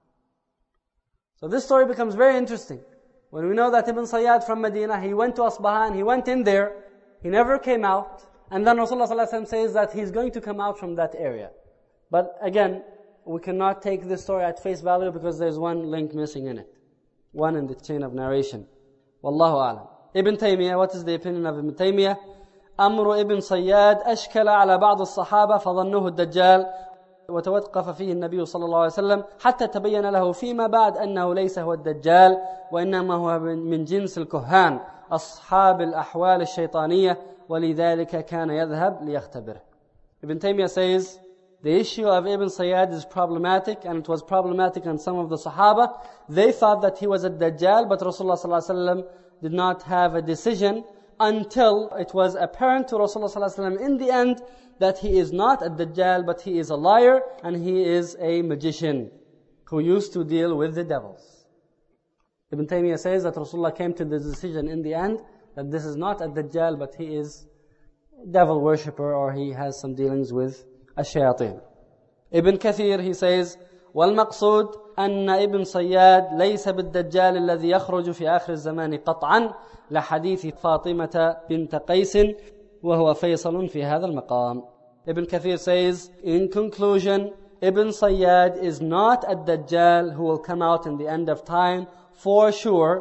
So this story becomes very interesting. When we know that Ibn Sayyad from Medina, he went to Asbahan, he went in there, he never came out, and then Rasulullah sallallahu alaihi wasallam says that he's going to come out from that area. But again, we cannot take this story at face value because there's one link missing in it. One in the chain of narration. Wallahu a'lam. Ibn Taymiyyah, what is the opinion of Ibn Taymiyyah? أمر ابن صياد أشكل على بعض الصحابة فظنوه الدجال وتوقف فيه النبي صلى الله عليه وسلم حتى تبين له فيما بعد أنه ليس هو الدجال وإنما هو من جنس الكهان أصحاب الأحوال الشيطانية ولذلك كان يذهب ليختبره. Ibn Taymiyyah says the issue of Ibn Sayyad is problematic, and it was problematic on some of the Sahaba. They thought that he was a Dajjal, but Rasulullah sallallahu alaihi wasallam did not have a decision until it was apparent to Rasulullah sallallahu alaihi wasallam in the end that he is not a Dajjal, but he is a liar and he is a magician who used to deal with the devils. Ibn Taymiyyah says that Rasulullah came to the decision in the end that this is not a Dajjal, but he is a devil worshipper, or he has some dealings with الشياطين. Ibn Kathir, he says, والمقصود أن ابن صياد ليس بالدجال الذي يخرج في آخر الزمان قطعا لحديث فاطمة بنت قيس وهو فيصل في هذا المقام. Ibn Kathir says, in conclusion, Ibn Sayyad is not a Dajjal who will come out in the end of time for sure,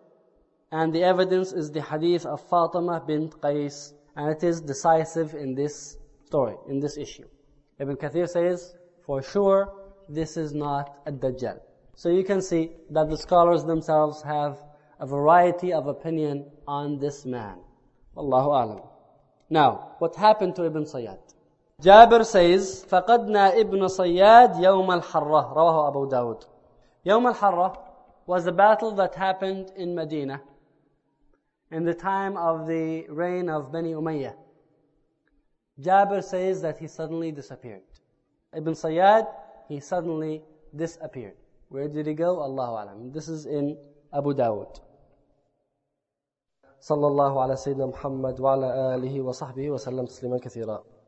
and the evidence is the hadith of Fatima bint Qais, and it is decisive in this story, in this issue. Ibn Kathir says, for sure, this is not a Dajjal. So you can see that the scholars themselves have a variety of opinion on this man. Wallahu a'lam. Now, what happened to Ibn Sayyad? Jabir says, فَقَدْنَا Ibn Sayyad يَوْمَ الْحَرَّةِ رواه Abu Dawud. Yawm al-Harrah was a battle that happened in Medina in the time of the reign of Bani Umayyah. Jabir says that he suddenly disappeared. Ibn Sayyad, he suddenly disappeared. Where did he go? Allahu Alam. This is in Abu Dawud. صلى الله على سيدنا محمد وعلى آله وصحبه وسلم تسليما كثيرا.